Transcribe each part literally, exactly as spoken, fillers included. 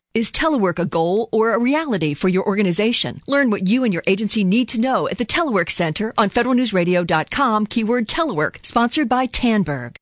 Is telework a goal or a reality for your organization? Learn what you and your agency need to know at the Telework Center on federal news radio dot com, keyword telework, sponsored by Tandberg.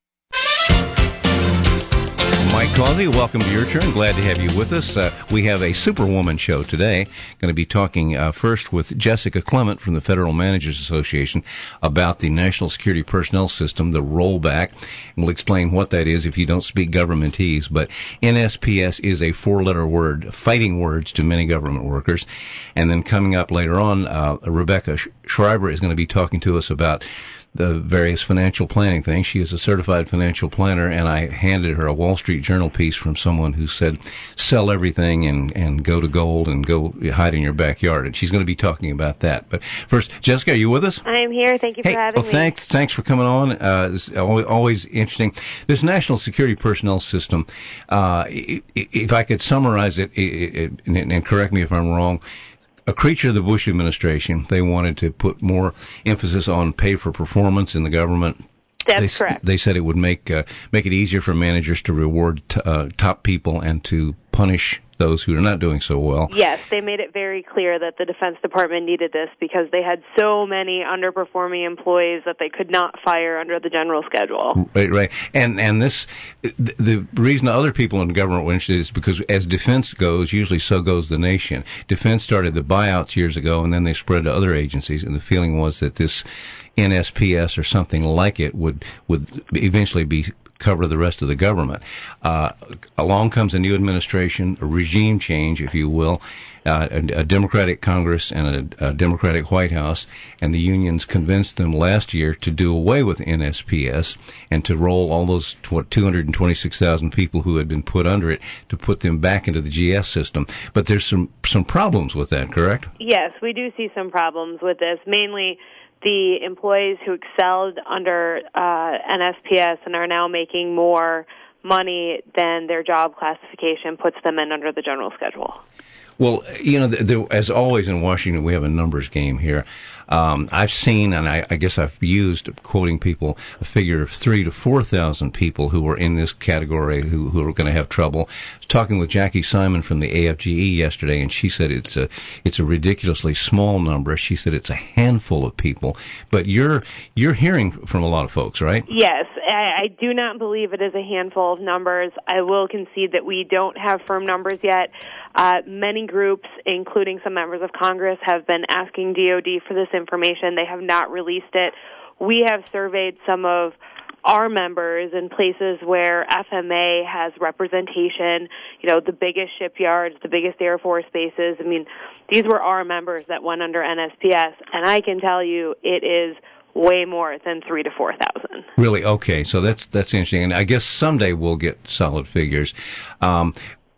Mike Causey, welcome to Your Turn. Glad to have you with us. Uh, we have a Superwoman show today. Going to be talking uh, first with Jessica Clement from the Federal Managers Association about the National Security Personnel System, the rollback. And we'll explain what that is if you don't speak governmentese. But N S P S is a four-letter word, fighting words to many government workers. And then coming up later on, uh, Rebecca Schreiber is going to be talking to us about the various financial planning things. She is a certified financial planner, and I handed her a Wall Street Journal piece from someone who said, sell everything and, and go to gold and go hide in your backyard. And she's going to be talking about that. But first, Jessica, are you with us? I am here. Thank you for hey, having well, me. Thanks, thanks for coming on. Uh, it's always, always interesting. This National Security Personnel System, uh, if I could summarize it, and correct me if I'm wrong, a creature of the Bush administration. They wanted to put more emphasis on pay for performance in the government. That's they, correct. They said it would make uh, make it easier for managers to reward t- uh, top people and to punish those who are not doing so well. Yes, they made it very clear that the Defense Department needed this because they had so many underperforming employees that they could not fire under the general schedule. Right, right. And and this, the reason other people in the government were interested is because as defense goes, usually so goes the nation. Defense started the buyouts years ago, and then they spread to other agencies, and the feeling was that this N S P S or something like it would, would eventually be cover the rest of the government. Uh, along comes a new administration, a regime change, if you will, uh, a, a Democratic Congress and a, a Democratic White House, and the unions convinced them last year to do away with N S P S and to roll all those, what, two hundred twenty-six thousand people who had been put under it, to put them back into the G S system. But there's some, some problems with that, correct? Yes, we do see some problems with this, mainly the employees who excelled under uh, N S P S and are now making more money than their job classification puts them in under the general schedule. Well, you know, the, the, as always in Washington, we have a numbers game here. Um, I've seen, and I, I guess I've used, quoting people, a figure of three to four thousand people who were in this category who, who are going to have trouble. I was talking with Jackie Simon from the A F G E yesterday, and she said it's a it's a ridiculously small number. She said it's a handful of people. But you're you're hearing from a lot of folks, right? Yes, I, I do not believe it is a handful of numbers. I will concede that we don't have firm numbers yet. Uh, many groups, including some members of Congress, have been asking D O D for this information. They have not released it. We have surveyed some of our members in places where F M A has representation, you know, the biggest shipyards, the biggest Air Force bases. I mean, these were our members that went under N S P S, and I can tell you it is way more than three to four thousand. Really? Okay, so that's that's interesting, and I guess someday we'll get solid figures. Um,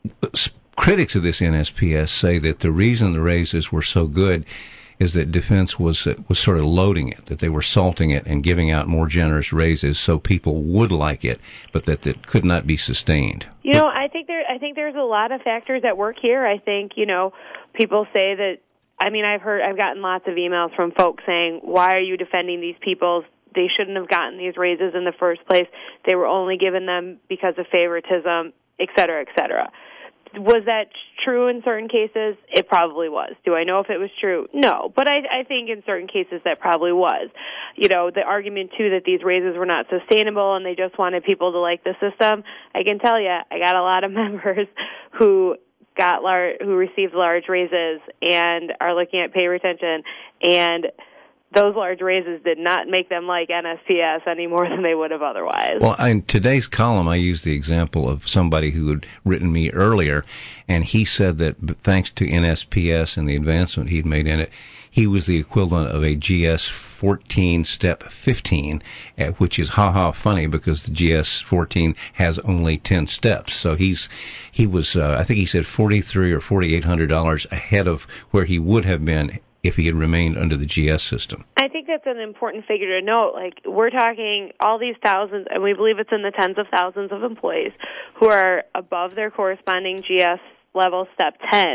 critics of this N S P S say that the reason the raises were so good is that defense was uh, was sort of loading it, that they were salting it and giving out more generous raises so people would like it, but that it could not be sustained. You know, I think there I think there's a lot of factors at work here. I think, you know, people say that, I mean, I've heard I've gotten lots of emails from folks saying, "Why are you defending these people? They shouldn't have gotten these raises in the first place. They were only given them because of favoritism, et cetera, et cetera." Was that true in certain cases? It probably was. Do I know if it was true? No. But I, I think in certain cases that probably was. You know, the argument, too, that these raises were not sustainable and they just wanted people to like the system, I can tell you, I got a lot of members who got large, who received large raises and are looking at pay retention, and those large raises did not make them like N S P S any more than they would have otherwise. Well, in today's column, I used the example of somebody who had written me earlier, and he said that thanks to N S P S and the advancement he'd made in it, he was the equivalent of a G S fourteen step fifteen, which is ha-ha funny because the G S fourteen has only ten steps. So he's he was, uh, I think he said forty-three or forty-eight hundred dollars ahead of where he would have been if he had remained under the G S system. I think that's an important figure to note. Like, we're talking all these thousands, and we believe it's in the tens of thousands of employees who are above their corresponding G S level step ten.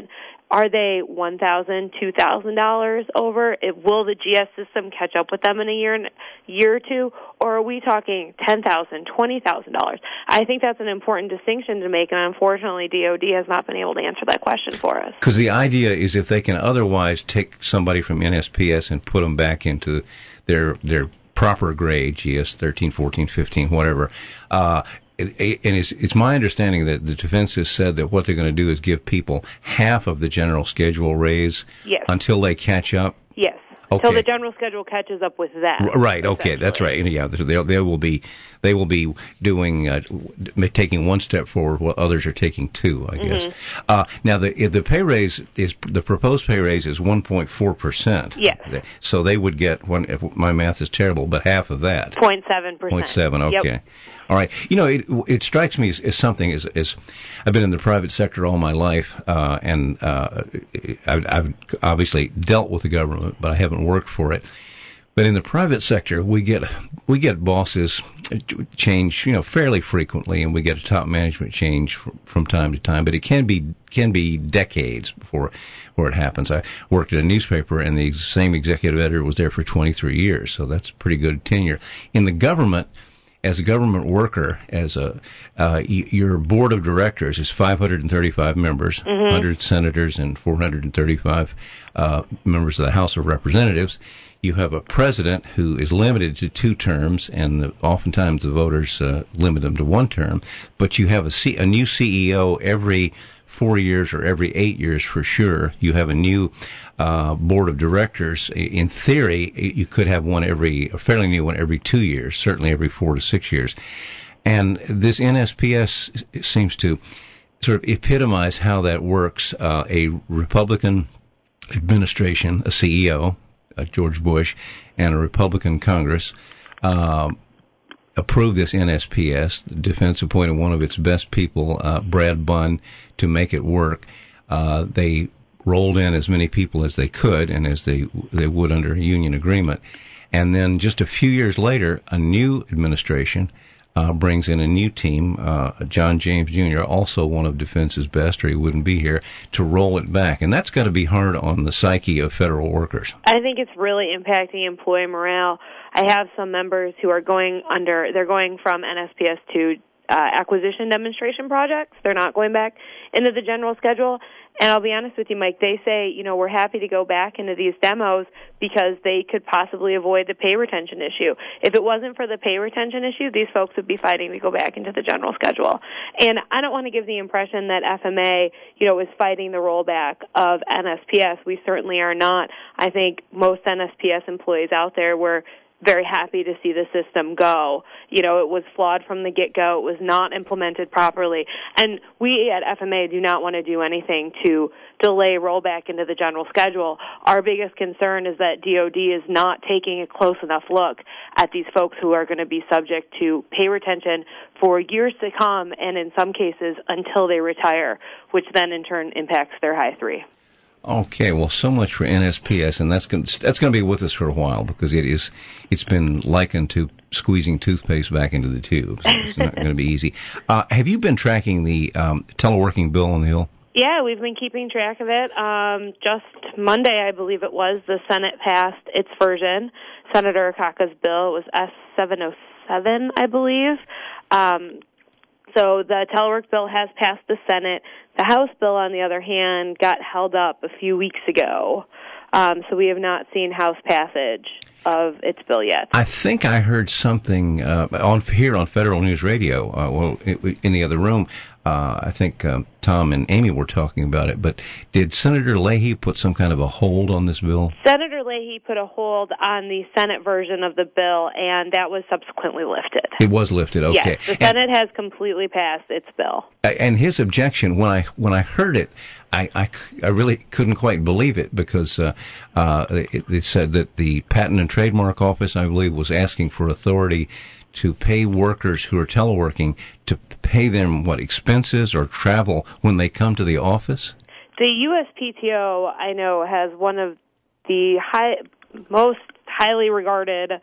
Are they one thousand dollars, two thousand dollars over? It, will the G S system catch up with them in a year, year or two? Or are we talking ten thousand dollars, twenty thousand dollars? I think that's an important distinction to make, and unfortunately D O D has not been able to answer that question for us. Because the idea is if they can otherwise take somebody from N S P S and put them back into their their proper grade, G S thirteen, fourteen, fifteen, whatever, uh, and it's, it's my understanding that the defense has said that what they're going to do is give people half of the general schedule raise yes. until they catch up? Yes. Okay. Until the general schedule catches up with that. Right. Okay. That's right. Yeah. They they will be they will be doing uh, taking one step forward while others are taking two, I guess. Mm-hmm. Uh, now the the pay raise is the proposed pay raise is one point four percent. Yes. So they would get one. If my math is terrible, but half of that. zero point seven percent. zero point seven. Okay. Yep. All right. You know, it it strikes me as, as something as, as I've been in the private sector all my life, uh, and uh, I've, I've obviously dealt with the government, but I haven't worked for it. But in the private sector, we get we get bosses change, you know, fairly frequently, and we get a top management change from, from time to time. But it can be can be decades before before it happens. I worked at a newspaper, and the same executive editor was there for twenty-three years, so that's pretty good tenure. In the government, as a government worker, as a uh, y- your board of directors is five hundred thirty-five members, mm-hmm. one hundred senators, and four hundred thirty-five uh, members of the House of Representatives. You have a president who is limited to two terms, and the, oftentimes the voters uh, limit them to one term. But you have a, C- a new C E O every four years or every eight years for sure. You have a new uh, board of directors. In theory, you could have one every, a fairly new one every two years, certainly every four to six years. And this N S P S seems to sort of epitomize how that works. Uh, a Republican administration, a C E O, uh, George Bush, and a Republican Congress uh, approved this N S P S. The defense appointed one of its best people, uh, Brad Bunn, to make it work. Uh, they rolled in as many people as they could and as they they would under a union agreement. And then just a few years later, a new administration uh, brings in a new team, uh, John James Junior, also one of defense's best, or he wouldn't be here, to roll it back. And that's got to be hard on the psyche of federal workers. I think it's really impacting employee morale. I have some members who are going under, they're going from N S P S to uh, acquisition demonstration projects. They're not going back into the general schedule. And I'll be honest with you, Mike, they say, you know, we're happy to go back into these demos because they could possibly avoid the pay retention issue. If it wasn't for the pay retention issue, these folks would be fighting to go back into the general schedule. And I don't want to give the impression that F M A, you know, is fighting the rollback of N S P S. We certainly are not. I think most N S P S employees out there were very happy to see the system go. You know, it was flawed from the get-go. It was not implemented properly. And we at F M A do not want to do anything to delay rollback into the general schedule. Our biggest concern is that D O D is not taking a close enough look at these folks who are going to be subject to pay retention for years to come, and in some cases until they retire, which then in turn impacts their high three. Okay, well, so much for N S P S, and that's going to, that's going to be with us for a while because it is it's been likened to squeezing toothpaste back into the tube. So it's not going to be easy. Uh, have you been tracking the um, teleworking bill on the Hill? Yeah, we've been keeping track of it. Um, just Monday, I believe it was, the Senate passed its version. Senator Akaka's bill was S seven oh seven, I believe. Um, so the telework bill has passed the Senate. The House bill, on the other hand, got held up a few weeks ago. Um, so we have not seen House passage of its bill yet. I think I heard something uh, on here on Federal News Radio, uh, well, it, in the other room. Uh, I think um, Tom and Amy were talking about it, but did Senator Leahy put some kind of a hold on this bill? Senator Leahy put a hold on the Senate version of the bill, and that was subsequently lifted. It was lifted, okay. Yes, the Senate and, has completely passed its bill. And his objection, when I when I heard it, I, I, I really couldn't quite believe it because uh, uh, it, it said that the Patent and Trademark Office, I believe, was asking for authority to pay workers who are teleworking to pay them, what, expenses or travel when they come to the office? The U S P T O, I know, has one of the high, most highly regarded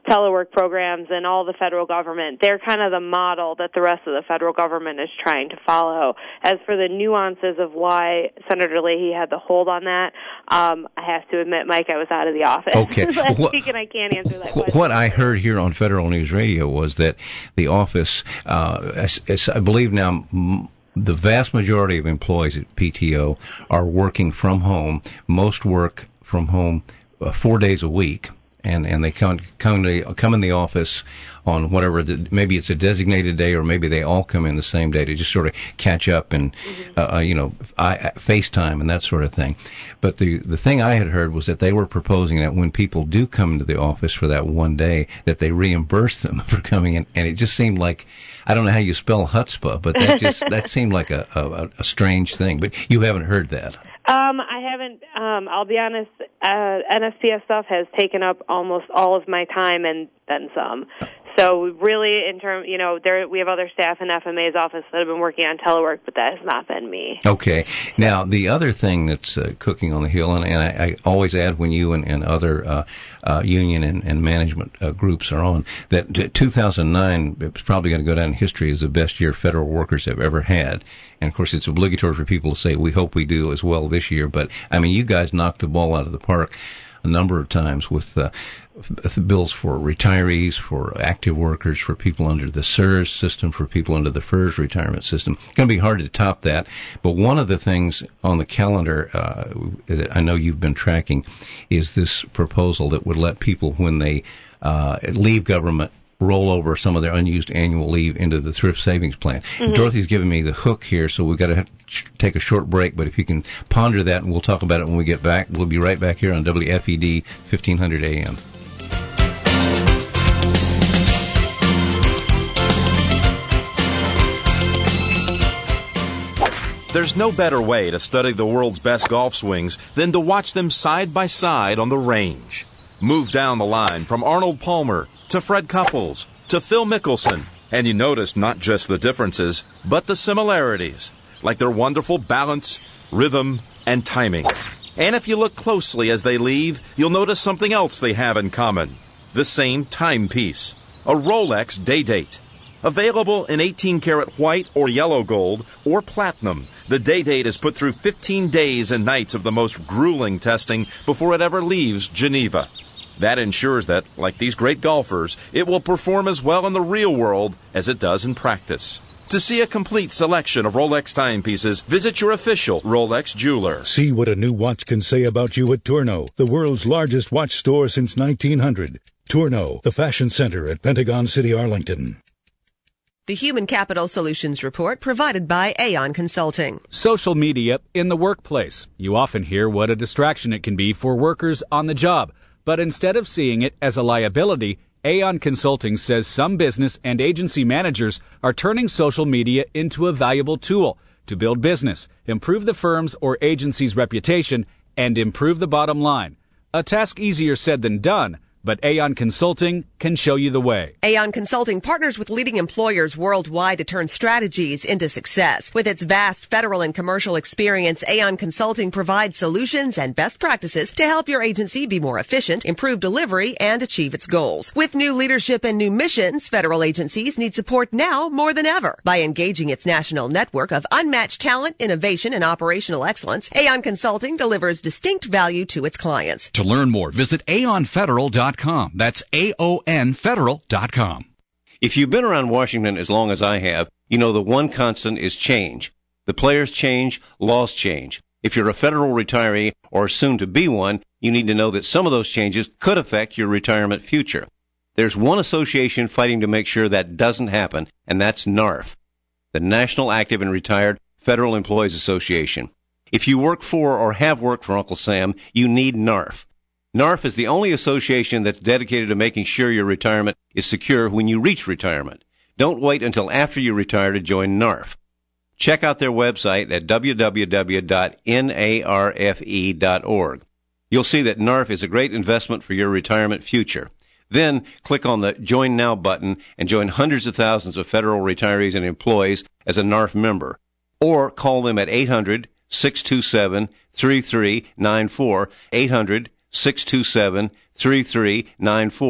telework programs and all the federal government. They're kind of the model that the rest of the federal government is trying to follow. As for the nuances of why Senator Leahy had the hold on that, um, I have to admit, Mike, I was out of the office okay. last what, week, and I can't answer that question. What I heard here on Federal News Radio was that the office, uh, as, as I believe now, m- the vast majority of employees at P T O are working from home. Most work from home uh, four days a week. And, and they come, come, to, come in the office on whatever, the, maybe it's a designated day or maybe they all come in the same day to just sort of catch up and, mm-hmm. uh, you know, I, FaceTime and that sort of thing. But the, the thing I had heard was that they were proposing that when people do come into the office for that one day, that they reimburse them for coming in. And it just seemed like, I don't know how you spell chutzpah, but that just, that seemed like a, a, a strange thing. But you haven't heard that. Um, I haven't, um, I'll be honest, uh, N S P S stuff has taken up almost all of my time and then some. So really, in term, you know, there we have other staff in F M A's office that have been working on telework, but that has not been me. Okay. Now, the other thing that's uh, cooking on the Hill, and, and I, I always add when you and, and other uh, uh, union and, and management uh, groups are on, that two thousand nine is probably going to go down in history as the best year federal workers have ever had. And, of course, it's obligatory for people to say, we hope we do as well this year. But, I mean, you guys knocked the ball out of the park a number of times with uh, bills for retirees, for active workers, for people under the S E R S system, for people under the F E R S retirement system. It's going to be hard to top that. But one of the things on the calendar uh, that I know you've been tracking is this proposal that would let people, when they uh, leave government, roll over some of their unused annual leave into the thrift savings plan. Mm-hmm. Dorothy's giving me the hook here, so we've got to have to take a short break, but if you can ponder that, and we'll talk about it when we get back. We'll be right back here on W F E D fifteen hundred A M. There's no better way to study the world's best golf swings than to watch them side by side on the range. Move down the line from Arnold Palmer to Fred Couples to Phil Mickelson, and you notice not just the differences, but the similarities, like their wonderful balance, rhythm, and timing. And if you look closely as they leave, you'll notice something else they have in common: the same timepiece, a Rolex Day-Date. Available in eighteen karat white or yellow gold or platinum, the Day-Date is put through fifteen days and nights of the most grueling testing before it ever leaves Geneva. That ensures that, like these great golfers, it will perform as well in the real world as it does in practice. To see a complete selection of Rolex timepieces, visit your official Rolex jeweler. See what a new watch can say about you at Tourneau, the world's largest watch store since nineteen hundred. Tourneau, the fashion center at Pentagon City, Arlington. The Human Capital Solutions Report provided by Aon Consulting. Social media in the workplace. You often hear what a distraction it can be for workers on the job. But instead of seeing it as a liability, Aon Consulting says some business and agency managers are turning social media into a valuable tool to build business, improve the firm's or agency's reputation, and improve the bottom line. A task easier said than done, but Aon Consulting can show you the way. Aon Consulting partners with leading employers worldwide to turn strategies into success. With its vast federal and commercial experience, Aon Consulting provides solutions and best practices to help your agency be more efficient, improve delivery, and achieve its goals. With new leadership and new missions, federal agencies need support now more than ever. By engaging its national network of unmatched talent, innovation, and operational excellence, Aon Consulting delivers distinct value to its clients. To learn more, visit aon federal dot com. That's A O N federal dot com. If you've been around Washington as long as I have, you know the one constant is change. The players change, laws change. If you're a federal retiree or soon to be one, you need to know that some of those changes could affect your retirement future. There's one association fighting to make sure that doesn't happen, and that's N A R F, the National Active and Retired Federal Employees Association. If you work for or have worked for Uncle Sam, you need N A R F. N A R F is the only association that's dedicated to making sure your retirement is secure when you reach retirement. Don't wait until after you retire to join N A R F. Check out their website at w w w dot n a r f e dot org. You'll see that N A R F is a great investment for your retirement future. Then click on the Join Now button and join hundreds of thousands of federal retirees and employees as a N A R F member. Or call them at eight hundred, six two seven, three three nine four, eight hundred, six two seven, three three nine four,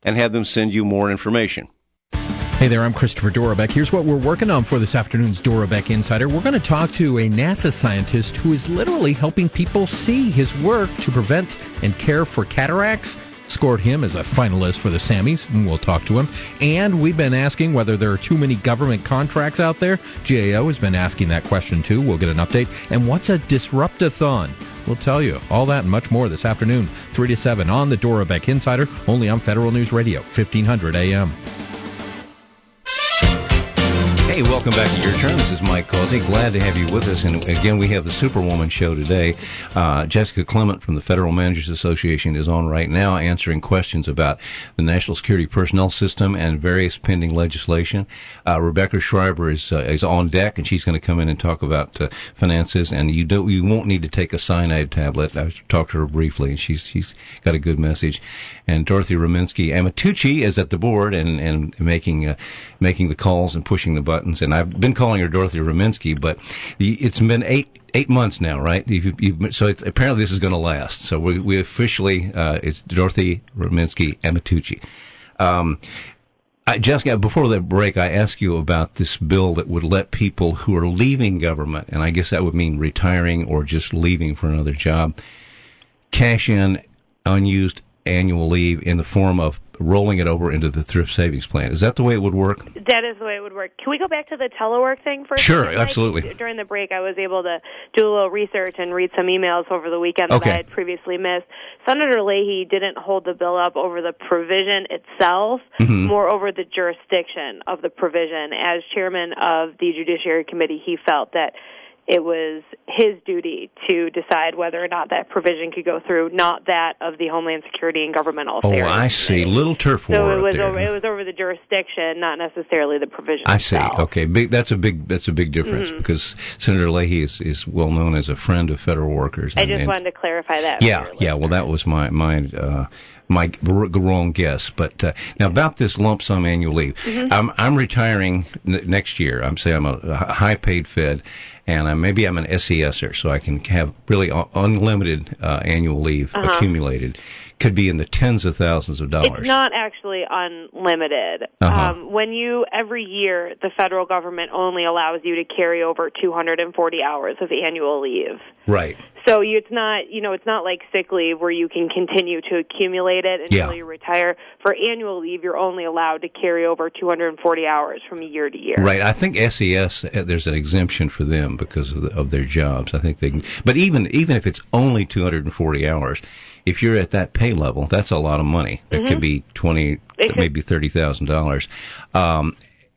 and have them send you more information. Hey there, I'm Christopher Dorbeck. Here's what we're working on for this afternoon's Dorbeck Insider. We're going to talk to a NASA scientist who is literally helping people see his work to prevent and care for cataracts. Scored him as a finalist for the Sammys, and we'll talk to him. And we've been asking whether there are too many government contracts out there. G A O has been asking that question, too. We'll get an update. And what's a disruptathon? We'll tell you all that and much more this afternoon, three to seven on the Dorbeck Insider, only on Federal News Radio, fifteen hundred A M. Hey, welcome back to Your Turn. This is Mike Causey. Glad to have you with us. And again, we have the Superwoman show today. Uh, Jessica Clement from the Federal Managers Association is on right now answering questions about the National Security Personnel System and various pending legislation. Uh, Rebecca Schreiber is uh, is on deck, and she's going to come in and talk about uh, finances. And you don't, you won't need to take a cyanide tablet. I talked to her briefly, and she's she's got a good message. And Dorothy Rominsky Amatucci is at the board and and making uh, making the calls and pushing the buttons. And I've been calling her Dorothy Rominsky, but the, it's been eight eight months now, right? You've, you've, so it's, apparently this is going to last. So we, we officially, uh, it's Dorothy Rominsky Amatucci. Um, I, Jessica, before the break, I asked you about this bill that would let people who are leaving government, and I guess that would mean retiring or just leaving for another job, cash in unused annual leave in the form of rolling it over into the thrift savings plan. Is that the way it would work? That is the way it would work. Can we go back to the telework thing first? Sure, absolutely. During the break, I was able to do a little research and read some emails over the weekend okay. that I had previously missed. Senator Leahy didn't hold the bill up over the provision itself, mm-hmm. more over the jurisdiction of the provision. As chairman of the Judiciary Committee, he felt that it was his duty to decide whether or not that provision could go through, not that of the Homeland Security and Governmental Affairs. Oh, I see. Little turf war. So it was there. over. It was over the jurisdiction, not necessarily the provision. I see. itself. Okay, big, that's a big. That's a big difference mm-hmm. because Senator Leahy is, is well known as a friend of federal workers. I and, just and, wanted to clarify that. Yeah, yeah. Well, that was my my. Uh, My wrong guess, but uh, now about this lump sum annual leave. Mm-hmm. I'm I'm retiring n- next year. I'm saying I'm a, a high paid Fed, and I, maybe I'm an S E S-er, so I can have really un- unlimited uh, annual leave uh-huh. accumulated. Could be in the tens of thousands of dollars. It's not actually unlimited. Uh-huh. Um, when you every year the federal government only allows you to carry over two hundred forty hours of annual leave. Right. So you, it's not, you know, it's not like sick leave where you can continue to accumulate it until yeah. you retire. For annual leave, you're only allowed to carry over two hundred forty hours from year to year. Right. I think S E S, there's an exemption for them because of, the, of their jobs. I think they can, but even even if it's only two hundred forty hours, if you're at that pay level, that's a lot of money. That mm-hmm. could be twenty, maybe thirty thousand dollars. Um,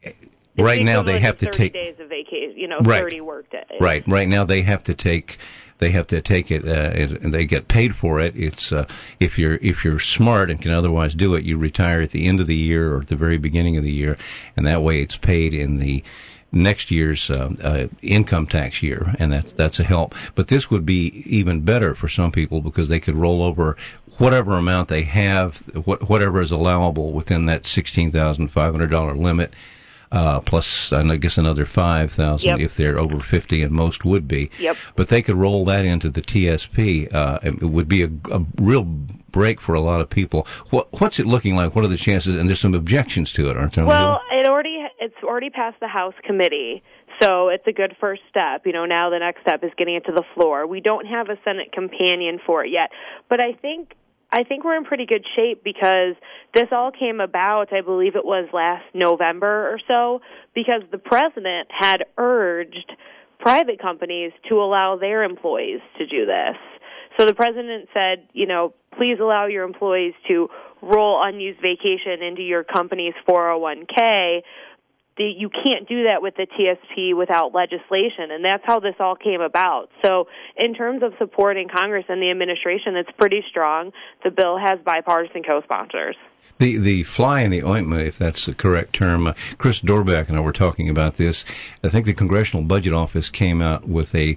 right now, they have to take days of vacation. You know, right, thirty work days. Right. Right now, they have to take. They have to take it, uh, and they get paid for it. It's uh, if you're if you're smart and can otherwise do it, you retire at the end of the year or at the very beginning of the year, and that way it's paid in the next year's uh, uh, income tax year, and that's that's a help. But this would be even better for some people because they could roll over whatever amount they have, what, whatever is allowable within that sixteen thousand five hundred dollars limit. Uh, plus, I guess another five thousand yep. if they're over fifty, and most would be. Yep. But they could roll that into the T S P. Uh, it would be a, a real break for a lot of people. What, what's it looking like? What are the chances? And there's some objections to it, aren't there? Well, it already it's already passed the House committee, so it's a good first step. You know, now the next step is getting it to the floor. We don't have a Senate companion for it yet, but I think. I think we're in pretty good shape because this all came about, I believe it was last November or so, because the president had urged private companies to allow their employees to do this. So the president said, you know, please allow your employees to roll unused vacation into your company's four oh one k. You can't do that with the T S P without legislation, and that's how this all came about. So in terms of supporting Congress and the administration, it's pretty strong. The bill has bipartisan co-sponsors. The the fly in the ointment, if that's the correct term, uh, Chris Dorbeck and I were talking about this. I think the Congressional Budget Office came out with a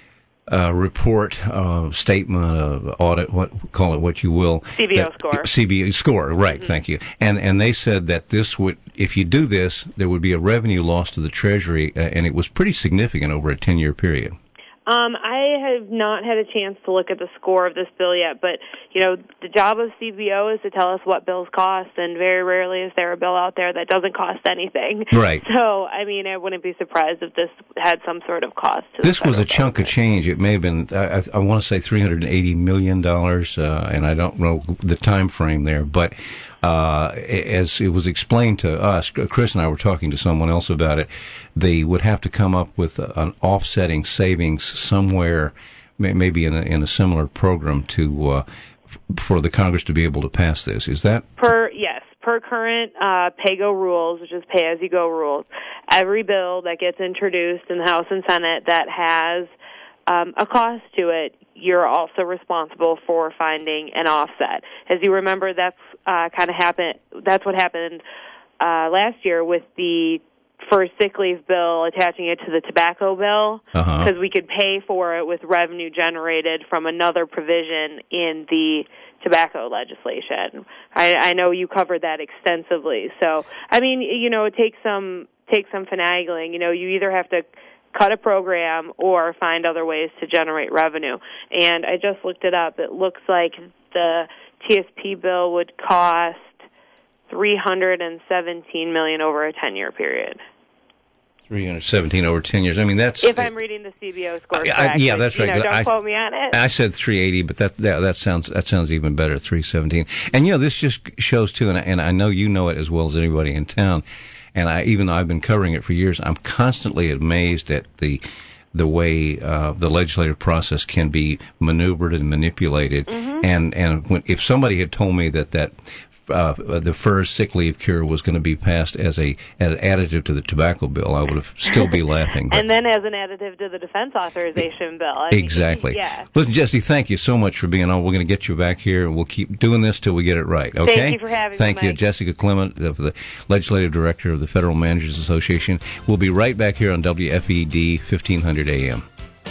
Uh, report, uh, statement, uh, audit, what call it what you will. C B O that, score. C B O score, right? Mm-hmm. Thank you. And and they said that this would, if you do this, there would be a revenue loss to the Treasury, uh, and it was pretty significant over a ten-year period. Um, I have not had a chance to look at the score of this bill yet, but, you know, the job of C B O is to tell us what bills cost, and very rarely is there a bill out there that doesn't cost anything. Right. So, I mean, I wouldn't be surprised if this had some sort of cost to This the was a federal chunk of government. change. It may have been, I, I want to say three hundred eighty million dollars, uh, and I don't know the time frame there, but uh, as it was explained to us, Chris and I were talking to someone else about it, they would have to come up with an offsetting savings somewhere, maybe in a, in a similar program to uh, f- for the Congress to be able to pass this. Is that? Per, yes, per current uh, pay-go rules, which is pay-as-you-go rules, every bill that gets introduced in the House and Senate that has um, a cost to it, you're also responsible for finding an offset. As you remember, that's uh, kind of happened. That's what happened uh, last year with the first sick leave bill, attaching it to the tobacco bill, because Uh-huh. we could pay for it with revenue generated from another provision in the tobacco legislation. I, I know you covered that extensively. So, I mean, you know, it takes some takes some finagling. You know, you either have to cut a program or find other ways to generate revenue. And I just looked it up. It looks like the T S P bill would cost three hundred seventeen million dollars over a ten-year period. three hundred seventeen over ten years. I mean, that's... If I'm reading the C B O score I, correctly. yeah, that's right. You know, don't I, quote me on it. I said three eighty, but that, that that sounds that sounds even better, three seventeen. And, you know, this just shows, too, and I, and I know you know it as well as anybody in town, and I even though I've been covering it for years, I'm constantly amazed at the the way uh, the legislative process can be maneuvered and manipulated. Mm-hmm. And, and when, if somebody had told me that that Uh, the first sick leave cure was going to be passed as a as an additive to the tobacco bill, I would have still be laughing. But and then as an additive to the defense authorization bill. I exactly. Mean, yeah. Listen, Jesse, thank you so much for being on. We're going to get you back here, and we'll keep doing this till we get it right. Okay. Thank you for having thank me. you, Mike. Jessica Clement, of the Legislative Director of the Federal Managers Association. We'll be right back here on W F E D fifteen hundred A M.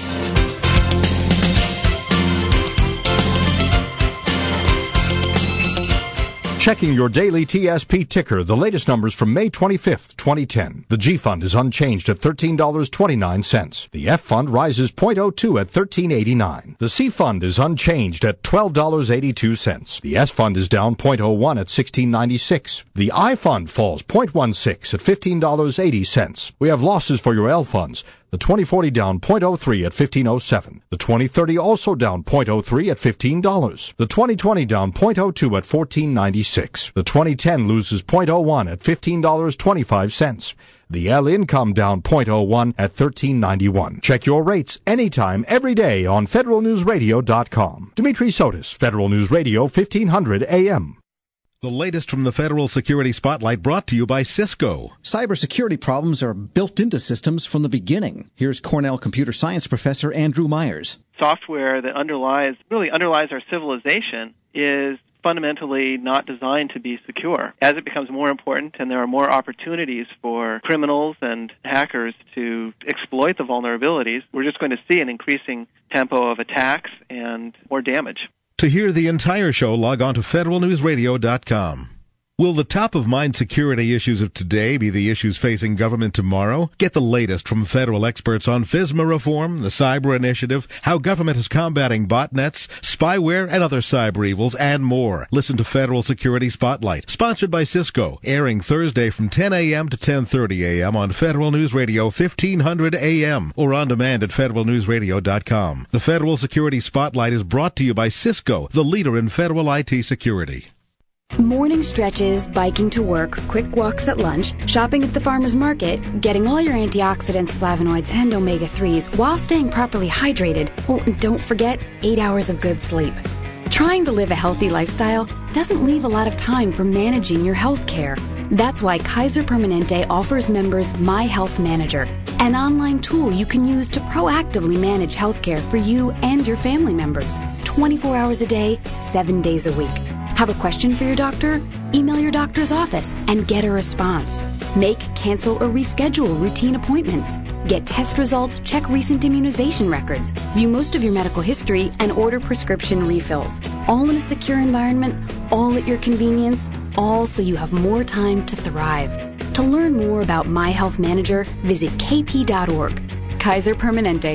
Checking your daily T S P ticker, the latest numbers from May twenty-fifth, twenty ten. The G Fund is unchanged at thirteen dollars and twenty-nine cents. The F Fund rises zero point zero two at thirteen eighty-nine. The C Fund is unchanged at twelve dollars and eighty-two cents. The S Fund is down zero point zero one at sixteen ninety-six. The I Fund falls zero point one six at fifteen dollars and eighty cents. We have losses for your L funds. The twenty forty down zero point zero three at fifteen oh seven. The twenty thirty also down zero point zero three at fifteen dollars. The twenty twenty down zero point zero two at fourteen ninety-six. The twenty ten loses zero point zero one at fifteen dollars and twenty-five cents. The L income down zero point zero one at thirteen ninety-one. Check your rates anytime, every day on federal news radio dot com. Dimitri Sotis, Federal News Radio, fifteen hundred A M. The latest from the Federal Security Spotlight brought to you by Cisco. Cybersecurity problems are built into systems from the beginning. Here's Cornell computer science professor Andrew Myers. Software that underlies, really underlies our civilization is fundamentally not designed to be secure. As it becomes more important and there are more opportunities for criminals and hackers to exploit the vulnerabilities, we're just going to see an increasing tempo of attacks and more damage. To hear the entire show, log on to federal news radio dot com. Will the top-of-mind security issues of today be the issues facing government tomorrow? Get the latest from federal experts on FISMA reform, the Cyber Initiative, how government is combating botnets, spyware, and other cyber evils, and more. Listen to Federal Security Spotlight, sponsored by Cisco, airing Thursday from ten a.m. to ten thirty a.m. on Federal News Radio fifteen hundred A M or on demand at federal news radio dot com. The Federal Security Spotlight is brought to you by Cisco, the leader in federal I T security. Morning stretches, biking to work, quick walks at lunch, shopping at the farmer's market, getting all your antioxidants, flavonoids, and omega threes while staying properly hydrated. Oh, and don't forget, eight hours of good sleep. Trying to live a healthy lifestyle doesn't leave a lot of time for managing your health care. That's why Kaiser Permanente offers members My Health Manager, an online tool you can use to proactively manage healthcare for you and your family members, twenty-four hours a day, seven days a week. Have a question for your doctor? Email your doctor's office and get a response. Make, cancel, or reschedule routine appointments. Get test results, check recent immunization records, view most of your medical history, and order prescription refills. All in a secure environment, all at your convenience, all so you have more time to thrive. To learn more about My Health Manager, visit k p dot org. Kaiser Permanente.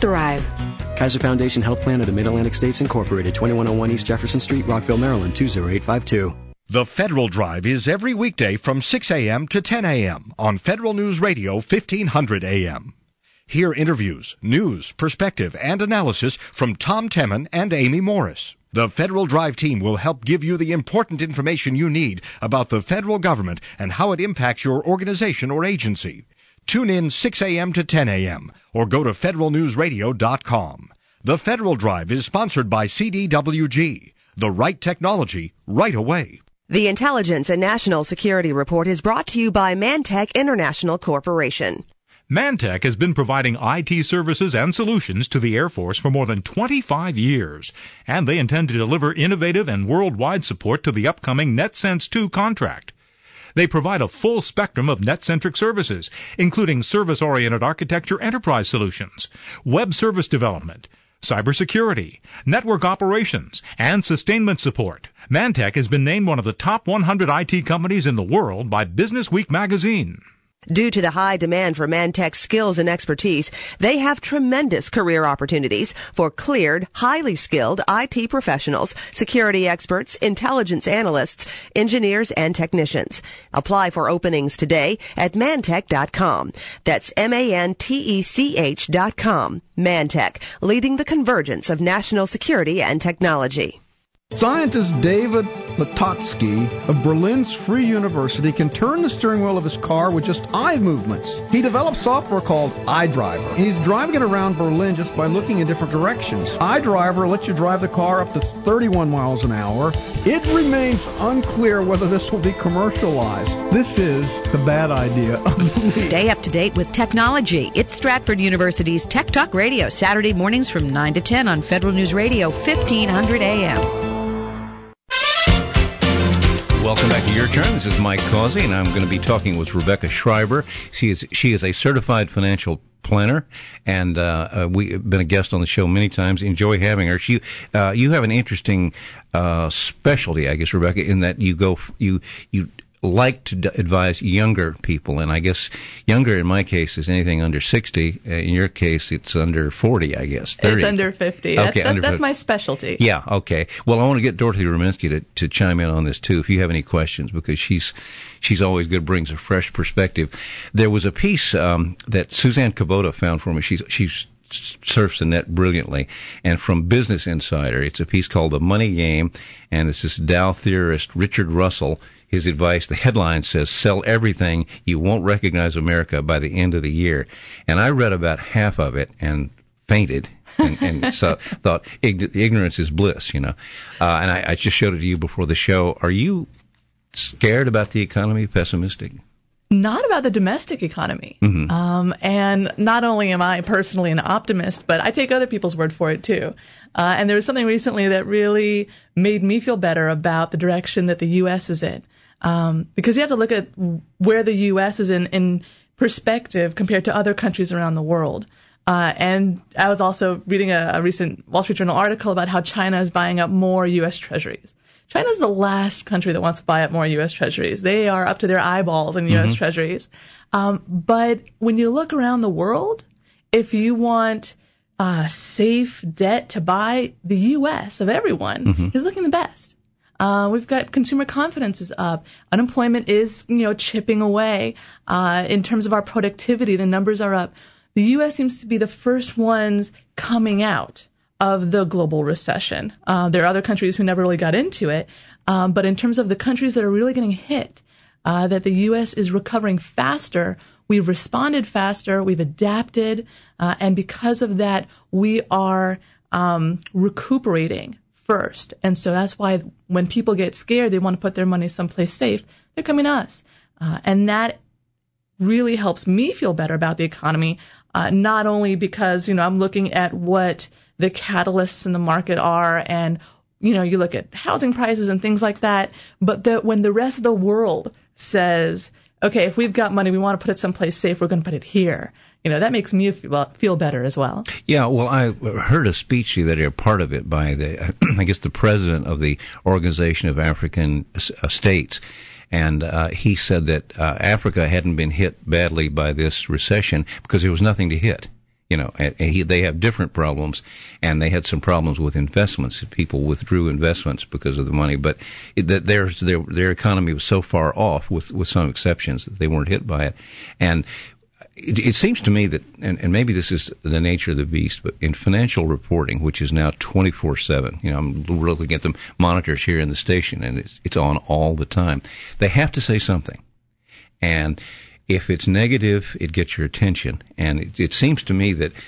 thrive. Kaiser Foundation Health Plan of the Mid-Atlantic States Incorporated, twenty-one oh one East Jefferson Street, Rockville, Maryland, two oh eight five two. The Federal Drive is every weekday from six a.m. to ten a.m. on Federal News Radio fifteen hundred A M. Hear interviews, news, perspective, and analysis from Tom Temin and Amy Morris. The Federal Drive team will help give you the important information you need about the federal government and how it impacts your organization or agency. Tune in six a.m. to ten a.m. or go to federal news radio dot com. The Federal Drive is sponsored by C D W G. The right technology, right away. The Intelligence and National Security Report is brought to you by Mantech International Corporation. Mantech has been providing I T services and solutions to the Air Force for more than twenty-five years, and they intend to deliver innovative and worldwide support to the upcoming NetSense two contract. They provide a full spectrum of net-centric services, including service-oriented architecture enterprise solutions, web service development, cybersecurity, network operations, and sustainment support. Mantech has been named one of the top one hundred I T companies in the world by Business Week magazine. Due to the high demand for Mantech's skills and expertise, they have tremendous career opportunities for cleared, highly skilled I T professionals, security experts, intelligence analysts, engineers, and technicians. Apply for openings today at mantech dot com. That's M A N T E C H dot com. Mantech, leading the convergence of national security and technology. Scientist David Latotsky of Berlin's Free University can turn the steering wheel of his car with just eye movements. He developed software called iDriver, and he's driving it around Berlin just by looking in different directions. iDriver lets you drive the car up to thirty-one miles an hour. It remains unclear whether this will be commercialized. This is the bad idea of the week. Stay up to date with technology. It's Stratford University's Tech Talk Radio, Saturday mornings from nine to ten on Federal News Radio, fifteen hundred A M. Welcome back to Your Turn. This is Mike Causey, and I'm going to be talking with Rebecca Schreiber. She is she is a certified financial planner, and uh, uh, we've been a guest on the show many times. Enjoy having her. She, uh, you have an interesting uh, specialty, I guess, Rebecca, in that you go you you. like to d- advise younger people, and I guess younger in my case is anything under sixty. Uh, in your case, it's under forty, I guess. thirty. It's under fifty. That's, okay, that's, under that's my specialty. Yeah, okay. Well, I want to get Dorothy Rominsky to, to chime in on this, too, if you have any questions, because she's she's always good, brings a fresh perspective. There was a piece um, that Suzanne Kubota found for me. She's she's surfs the net brilliantly, and from Business Insider, it's a piece called The Money Game, and it's this Dow theorist, Richard Russell. His advice, the headline says, sell everything, you won't recognize America by the end of the year. And I read about half of it and fainted and, and so thought ig- ignorance is bliss, you know. Uh, and I, I just showed it to you before the show. Are you scared about the economy, pessimistic? Not about the domestic economy. Mm-hmm. Um, and not only am I personally an optimist, but I take other people's word for it too. Uh, and there was something recently that really made me feel better about the direction that the U S is in. Um, because you have to look at where the U S is in, in perspective compared to other countries around the world. Uh, and I was also reading a, a recent Wall Street Journal article about how China is buying up more U S treasuries. China's the last country that wants to buy up more U S treasuries. They are up to their eyeballs in U S mm-hmm. treasuries. Um, but when you look around the world, if you want uh, safe debt to buy, the U S of everyone mm-hmm. is looking the best. Uh, we've got consumer confidence is up. Unemployment is, you know, chipping away. Uh, in terms of our productivity, the numbers are up. The U S seems to be the first ones coming out of the global recession. Uh, there are other countries who never really got into it. Um, but in terms of the countries that are really getting hit, uh, that the U S is recovering faster. We've responded faster. We've adapted. Uh, and because of that, we are um, recuperating first. And so that's why when people get scared, they want to put their money someplace safe. They're coming to us. Uh, and that really helps me feel better about the economy, uh, not only because, you know, I'm looking at what the catalysts in the market are and, you know, you look at housing prices and things like that, but that when the rest of the world says, okay, if we've got money, we want to put it someplace safe, we're going to put it here. You know, that makes me feel better as well. Yeah, well, I heard a speech that are part of it by the, I guess, the president of the Organization of African States. And uh, he said that uh, Africa hadn't been hit badly by this recession because there was nothing to hit. You know, and he, they have different problems, and they had some problems with investments. People withdrew investments because of the money, but it, that their their their economy was so far off, with with some exceptions, that they weren't hit by it. And it, it seems to me that, and, and maybe this is the nature of the beast, but in financial reporting, which is now twenty-four seven, you know, I'm looking at the monitors here in the station, and it's it's on all the time. They have to say something, and if it's negative, it gets your attention. And it, it seems to me that a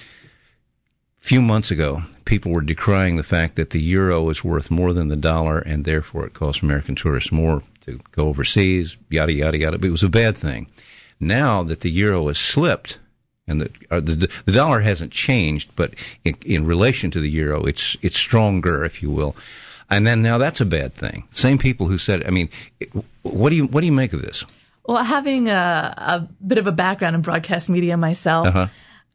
few months ago, people were decrying the fact that the euro is worth more than the dollar, and therefore it costs American tourists more to go overseas, yada, yada, yada. But it was a bad thing. Now that the euro has slipped, and the, uh, the, the dollar hasn't changed, but in, in relation to the euro, it's it's stronger, if you will. And then now that's a bad thing. Same people who said, I mean, what do you what do you make of this? Well, having a, a bit of a background in broadcast media myself, uh-huh.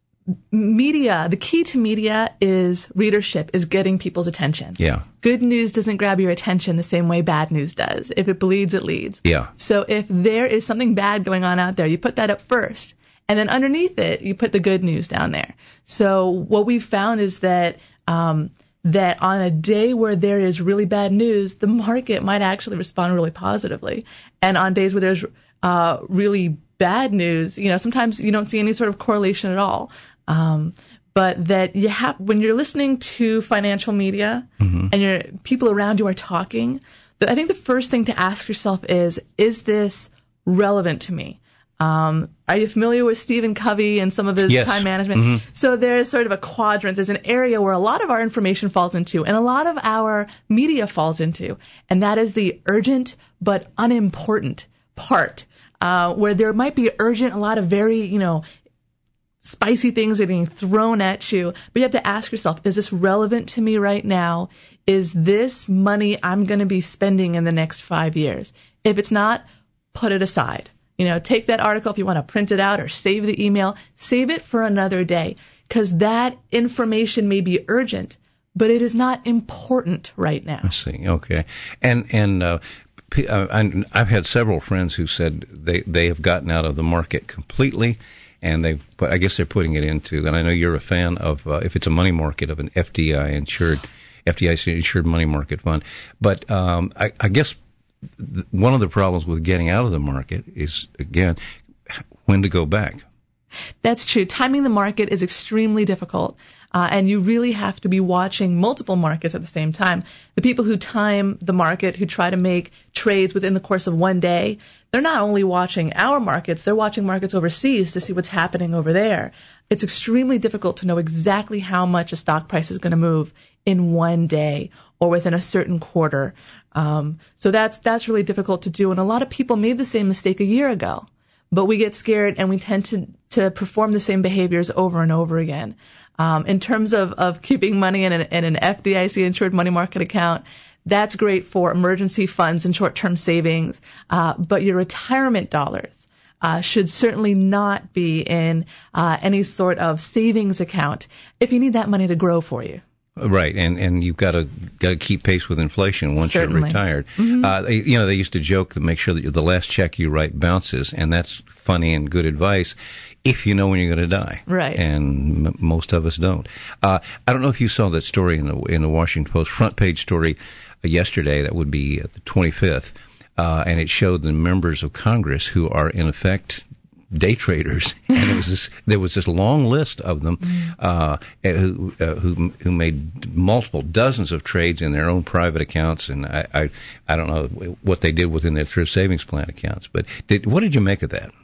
media, the key to media is readership, is getting people's attention. Yeah. Good news doesn't grab your attention the same way bad news does. If it bleeds, it leads. Yeah. So if there is something bad going on out there, you put that up first. And then underneath it, you put the good news down there. So what we've found is that um, that on a day where there is really bad news, the market might actually respond really positively. And on days where there's uh, really bad news, you know, sometimes you don't see any sort of correlation at all. Um, but that you have, when you're listening to financial media mm-hmm. and your people around you are talking, I think the first thing to ask yourself is, is this relevant to me? Um, are you familiar with Stephen Covey and some of his yes. time management? Mm-hmm. So there's sort of a quadrant. There's an area where a lot of our information falls into and a lot of our media falls into. And that is the urgent but unimportant part, uh, where there might be urgent, a lot of very, you know, spicy things are being thrown at you. But you have to ask yourself, is this relevant to me right now? Is this money I'm going to be spending in the next five years? If it's not, put it aside. You know, take that article if you want to print it out or save the email, save it for another day, because that information may be urgent, but it is not important right now. I see. Okay. And, and, uh, I, I've had several friends who said they, they have gotten out of the market completely, and they've, I guess they're putting it into, and I know you're a fan of, uh, if it's a money market, of an F D I insured, F D I C insured money market fund. But, um, I, I guess one of the problems with getting out of the market is, again, when to go back. That's true. Timing the market is extremely difficult. Uh, and you really have to be watching multiple markets at the same time. The people who time the market, who try to make trades within the course of one day, they're not only watching our markets, they're watching markets overseas to see what's happening over there. It's extremely difficult to know exactly how much a stock price is going to move in one day or within a certain quarter. Um, so that's that's really difficult to do. And a lot of people made the same mistake a year ago. But we get scared and we tend to, to perform the same behaviors over and over again. Um, in terms of, of keeping money in an, in an F D I C insured money market account, that's great for emergency funds and short-term savings. Uh, but your retirement dollars uh, should certainly not be in uh, any sort of savings account if you need that money to grow for you. Right, and and you've got to got to keep pace with inflation once Certainly. you're retired. Mm-hmm. Uh, they, you know, they used to joke to make sure that the last check you write bounces, and that's funny and good advice if you know when you're going to die. Right, and m- most of us don't. Uh, I don't know if you saw that story in the in the Washington Post front page story uh, yesterday. That would be the twenty-fifth, uh, and it showed the members of Congress who are in effect day traders, and it was this, there was this long list of them uh, who, uh, who who made multiple dozens of trades in their own private accounts, and I I, I don't know what they did within their thrift savings plan accounts. But did, what did you make of that?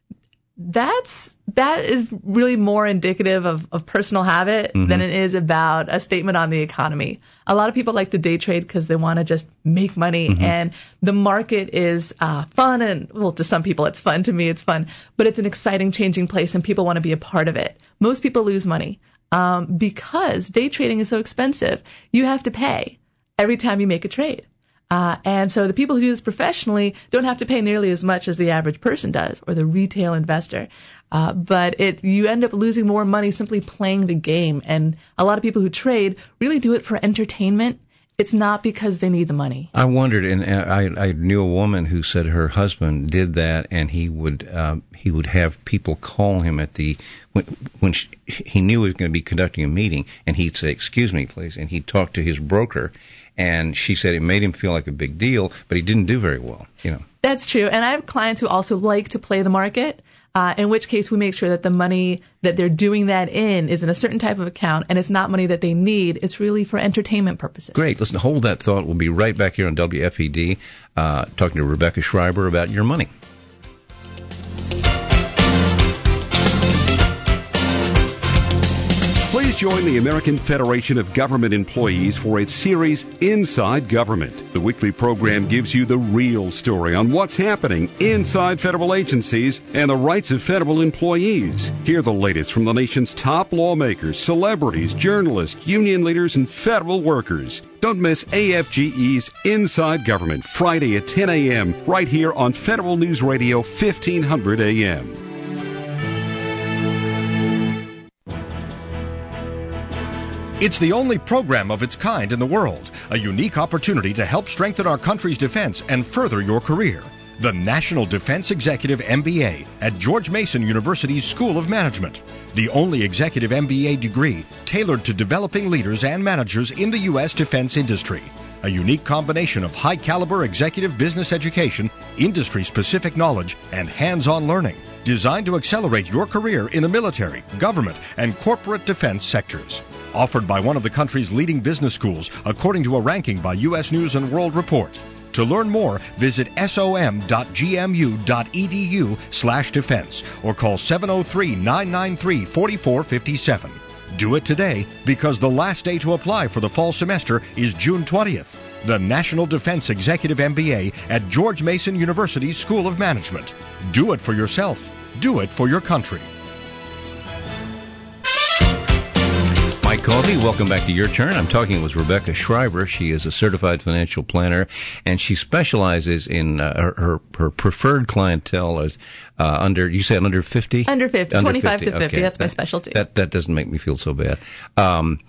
That's that is really more indicative of, of personal habit mm-hmm. than it is about a statement on the economy. A lot of people like to day trade because they want to just make money, mm-hmm. and the market is uh, fun. And well, to some people, it's fun. To me, it's fun, but it's an exciting, changing place, and people want to be a part of it. Most people lose money um, because day trading is so expensive. You have to pay every time you make a trade. Uh, and so the people who do this professionally don't have to pay nearly as much as the average person does, or the retail investor. Uh, but it, you end up losing more money simply playing the game. And a lot of people who trade really do it for entertainment it's not because they need the money. I wondered, and I, I knew a woman who said her husband did that, and he would um, he would have people call him at the when when she, he knew he was going to be conducting a meeting, and he'd say, "Excuse me, please," and he'd talk to his broker, and she said it made him feel like a big deal, but he didn't do very well, you know. That's true, and I have clients who also like to play the market. Uh, in which case we make sure that the money that they're doing that in is in a certain type of account, and it's not money that they need. It's really for entertainment purposes. Great. Listen, hold that thought. We'll be right back here on W F E D uh, talking to Rebecca Schreiber about your money. Please join the American Federation of Government Employees for its series, Inside Government. The weekly program gives you the real story on what's happening inside federal agencies and the rights of federal employees. Hear the latest from the nation's top lawmakers, celebrities, journalists, union leaders, and federal workers. Don't miss A F G E's Inside Government, Friday at ten a.m., right here on Federal News Radio, fifteen hundred A M. It's the only program of its kind in the world, a unique opportunity to help strengthen our country's defense and further your career. The National Defense Executive M B A at George Mason University's School of Management. The only executive M B A degree tailored to developing leaders and managers in the U S defense industry. A unique combination of high-caliber executive business education, industry-specific knowledge, and hands-on learning, designed to accelerate your career in the military, government, and corporate defense sectors. Offered by one of the country's leading business schools, according to a ranking by U S News and World Report. To learn more, visit som.gmu.edu slash defense or call seven oh three, nine nine three, four four five seven. Do it today, because the last day to apply for the fall semester is June twentieth. The National Defense Executive M B A at George Mason University's School of Management. Do it for yourself. Do it for your country. Mike Colby, welcome back to Your Turn. I'm talking with Rebecca Schreiber. She is a certified financial planner, and she specializes in uh, her, her her preferred clientele is uh, under, you said under fifty? Under fifty, under twenty-five fifty. To fifty. Okay. That's my that, specialty. That that doesn't make me feel so bad. Um,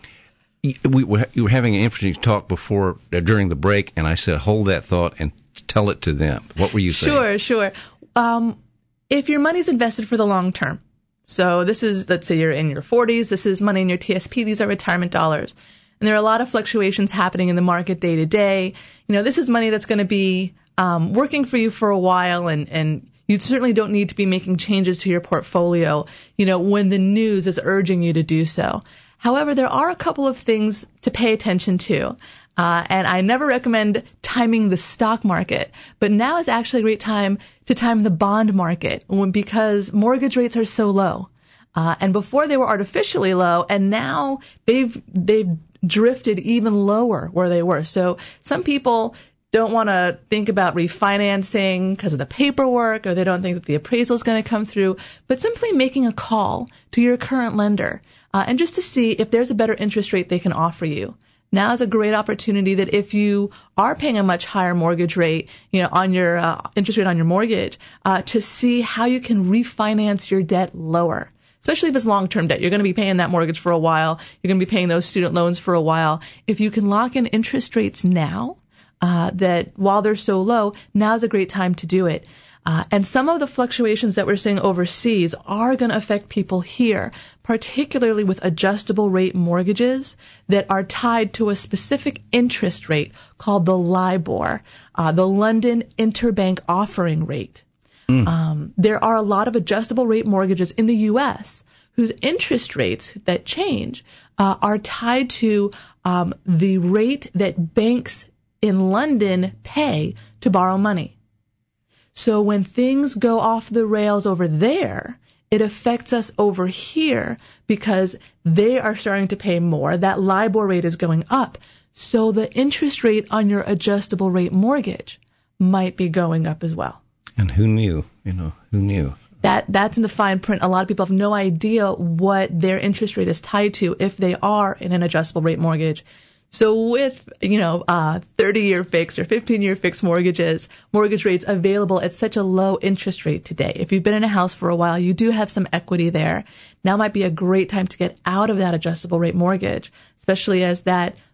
we were, you were having an interesting talk before, uh, during the break, and I said, hold that thought and tell it to them. What were you saying? Sure, sure. Um, if your money's invested for the long term, so this is, let's say you're in your forties, this is money in your T S P, these are retirement dollars. And there are a lot of fluctuations happening in the market day to day. You know, this is money that's going to be um, working for you for a while, and, and you certainly don't need to be making changes to your portfolio, you know, when the news is urging you to do so. However, there are a couple of things to pay attention to. Uh, and I never recommend timing the stock market, but now is actually a great time to time the bond market when, because mortgage rates are so low. Uh, and before they were artificially low, and now they've, they've drifted even lower where they were. So some people don't want to think about refinancing because of the paperwork, or they don't think that the appraisal is going to come through, but simply making a call to your current lender, uh, and just to see if there's a better interest rate they can offer you. Now is a great opportunity that if you are paying a much higher mortgage rate, you know, on your uh, interest rate on your mortgage, uh, to see how you can refinance your debt lower, especially if it's long-term debt. You're going to be paying that mortgage for a while. You're going to be paying those student loans for a while. If you can lock in interest rates now, uh, that while they're so low, now's a great time to do it. Uh, and some of the fluctuations that we're seeing overseas are going to affect people here, particularly with adjustable rate mortgages that are tied to a specific interest rate called the LIBOR, uh, the London Interbank Offering Rate. Mm. Um, there are a lot of adjustable rate mortgages in the U S whose interest rates that change uh, are tied to um, the rate that banks in London pay to borrow money. So when things go off the rails over there, it affects us over here because they are starting to pay more. That LIBOR rate is going up. So the interest rate on your adjustable rate mortgage might be going up as well. And who knew? You know, who knew? That that's in the fine print. A lot of people have no idea what their interest rate is tied to if they are in an adjustable rate mortgage. So with, you know, uh, thirty-year fixed or fifteen-year fixed mortgages, mortgage rates available at such a low interest rate today, if you've been in a house for a while, you do have some equity there. Now might be a great time to get out of that adjustable rate mortgage, especially as that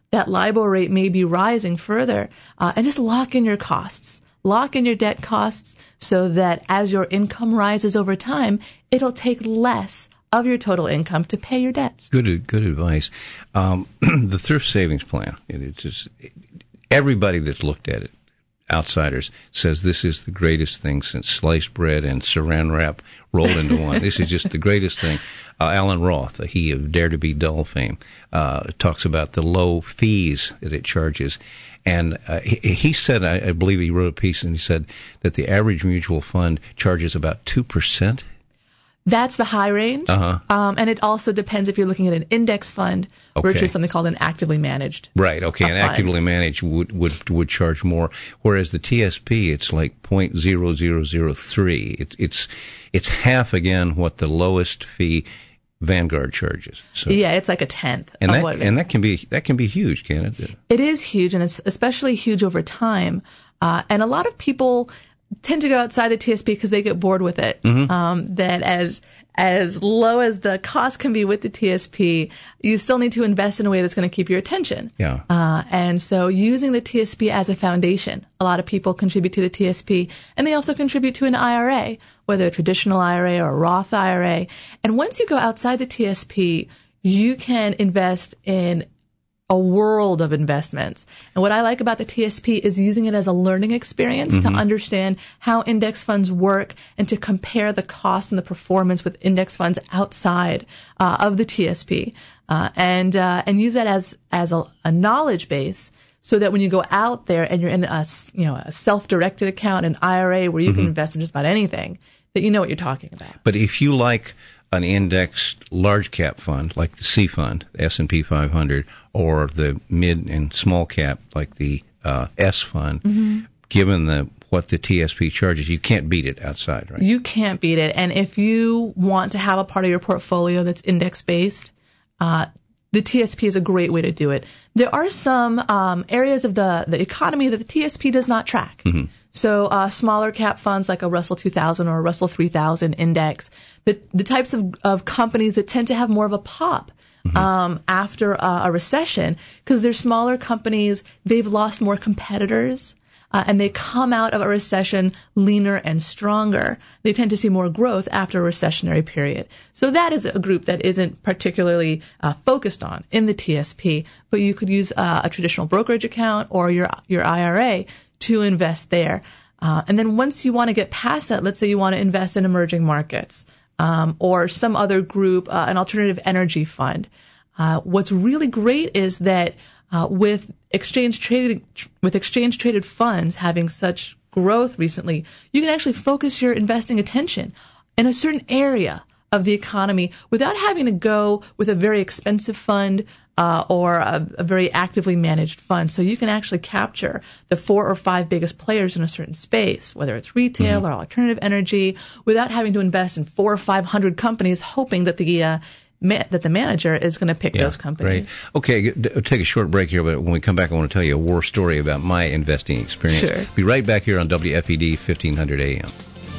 that LIBOR rate may be rising further, uh, and just lock in your costs. Lock in your debt costs so that as your income rises over time, it'll take less of your total income to pay your debts. Good, good advice. Um, the thrift savings plan. It, it's just everybody that's looked at it, outsiders, says this is the greatest thing since sliced bread and saran wrap rolled into one. This is just the greatest thing. Uh, Alan Roth, he of Dare to Be Dull fame, uh, talks about the low fees that it charges. And uh, he, he said, I, I believe he wrote a piece, and he said that the average mutual fund charges about two percent. That's the high range. Uh-huh. Um, and it also depends if you're looking at an index fund Okay. versus something called an actively managed. Right, okay, a and fund. actively managed would, would would charge more, whereas the T S P, it's like zero point zero zero zero three. It, it's it's half, again, what the lowest fee Vanguard charges. So, Yeah, it's like a tenth. and of that what and that can be that can be huge, can it? It is huge, and it's especially huge over time. Uh, and a lot of people tend to go outside the T S P because they get bored with it. Mhm. Um, that as as low as the cost can be with the T S P, you still need to invest in a way that's going to keep your attention. Yeah. Uh, and so using the T S P as a foundation, a lot of people contribute to the T S P, and they also contribute to an I R A, whether a traditional I R A or a Roth I R A. And once you go outside the T S P, you can invest in a world of investments. And what I like about the T S P is using it as a learning experience Mhm. to understand how index funds work and to compare the cost and the performance with index funds outside uh, of the T S P, uh, and uh, and use that as as a, a knowledge base, so that when you go out there and you're in a s- you know a self-directed account, an I R A where you can Mhm. invest in just about anything, that you know what you're talking about. But if you like an indexed large cap fund like the C fund, the S and P five hundred, or the mid and small cap like the uh, S fund, Mhm. given the what the T S P charges, you can't beat it outside, right? You can't beat it. And if you want to have a part of your portfolio that's index based, uh, the T S P is a great way to do it. There are some um, areas of the, the economy that the T S P does not track. Mhm. So uh, smaller cap funds like a Russell two thousand or a Russell three thousand index, the, the types of, of companies that tend to have more of a pop um, after uh, a recession, because they're smaller companies, they've lost more competitors. Uh, and they come out of a recession leaner and stronger. They tend to see more growth after a recessionary period. So that is a group that isn't particularly uh, focused on in the T S P, but you could use uh, a traditional brokerage account or your your I R A to invest there. Uh, and then once you want to get past that, let's say you want to invest in emerging markets um, or some other group, uh, an alternative energy fund. Uh, what's really great is that uh, with exchange traded with exchange traded funds having such growth recently, you can actually focus your investing attention in a certain area of the economy without having to go with a very expensive fund uh, or a, a very actively managed fund. So you can actually capture the four or five biggest players in a certain space, whether it's retail Mm-hmm. or alternative energy, without having to invest in four or five hundred companies, hoping that the uh, ma- that the manager is going to pick those companies. Right. Okay, g- d- take a short break here, but when we come back, I want to tell you a war story about my investing experience. Sure. Be right back here on W F E D fifteen hundred A M.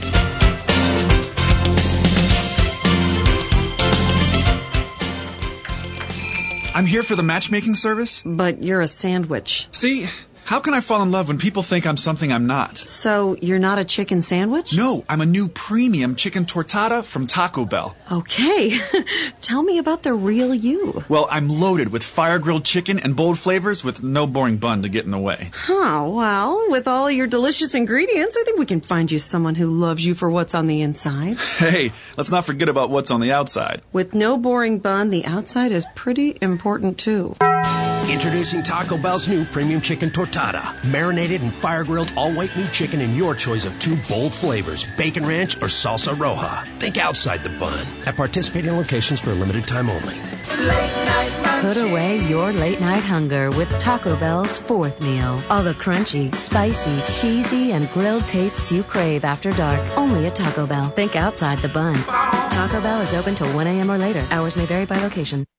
I'm here for the matchmaking service. But you're a sandwich. See, how can I fall in love when people think I'm something I'm not? So you're not a chicken sandwich? No, I'm a new premium chicken tortada from Taco Bell. Okay. Tell me about the real you. Well, I'm loaded with fire-grilled chicken and bold flavors with no boring bun to get in the way. Huh, well, with all your delicious ingredients, I think we can find you someone who loves you for what's on the inside. Hey, let's not forget about what's on the outside. With no boring bun, the outside is pretty important too. Introducing Taco Bell's new premium chicken tortada. Marinated and fire-grilled all-white meat chicken in your choice of two bold flavors, bacon ranch or salsa roja. Think outside the bun. At participating locations for a limited time only. Put away your late night hunger with Taco Bell's fourth meal. All the crunchy, spicy, cheesy, and grilled tastes you crave after dark. Only at Taco Bell. Think outside the bun. Taco Bell is open till one a.m. or later. Hours may vary by location.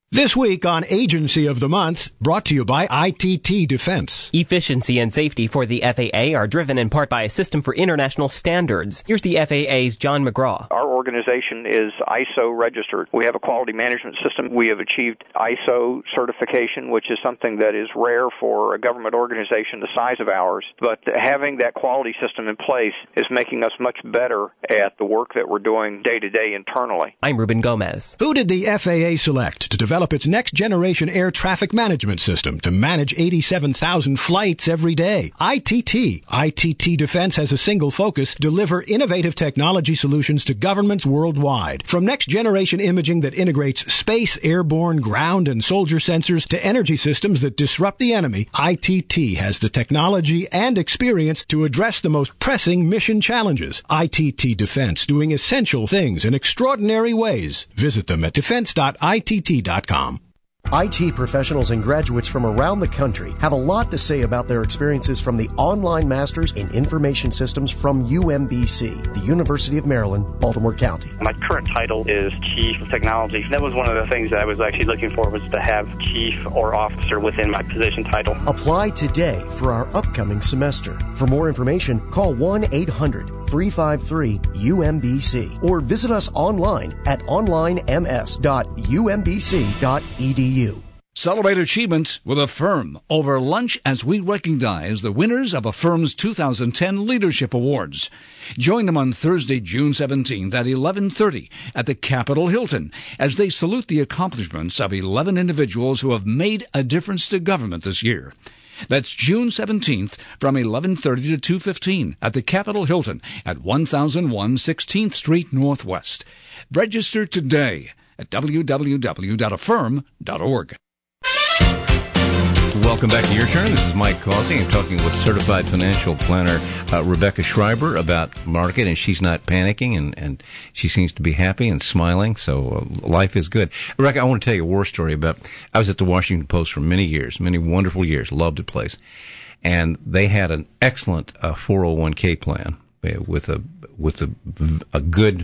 This week on Agency of the Month, brought to you by I T T Defense. Efficiency and safety for the F A A are driven in part by a system for international standards. Here's the F A A's John McGraw. Our organization is I S O registered. We have a quality management system. We have achieved I S O certification, which is something that is rare for a government organization the size of ours. But having that quality system in place is making us much better at the work that we're doing day to day internally. I'm Ruben Gomez. Who did the F A A select to develop its next-generation air traffic management system to manage eighty-seven thousand flights every day? I T T. I T T Defense has a single focus: deliver innovative technology solutions to governments worldwide. From next-generation imaging that integrates space, airborne, ground, and soldier sensors to energy systems that disrupt the enemy, I T T has the technology and experience to address the most pressing mission challenges. I T T Defense, doing essential things in extraordinary ways. Visit them at defense dot I T T dot com. I T professionals and graduates from around the country have a lot to say about their experiences from the Online Masters in Information Systems from U M B C, the University of Maryland, Baltimore County. My current title is Chief of Technology. That was one of the things that I was actually looking for, was to have Chief or Officer within my position title. Apply today for our upcoming semester. For more information, call one eight hundred three five three U M B C or visit us online at online m s dot u m b c dot e d u. Celebrate achievement with Affirm over lunch as we recognize the winners of Affirm's two thousand ten Leadership Awards. Join them on Thursday, June seventeenth at eleven thirty at the Capitol Hilton as they salute the accomplishments of eleven individuals who have made a difference to government this year. That's June seventeenth from eleven thirty to two fifteen at the Capitol Hilton at one thousand one sixteenth Street Northwest. Register today at w w w dot affirm dot org. Welcome back to Your Turn. This is Mike Causey. I'm talking with certified financial planner uh, Rebecca Schreiber about market, and she's not panicking, and, and she seems to be happy and smiling, so uh, life is good. Rebecca, I want to tell you a war story about, I was at the Washington Post for many years, many wonderful years, loved the place, and they had an excellent uh, four oh one k plan with a with a, a good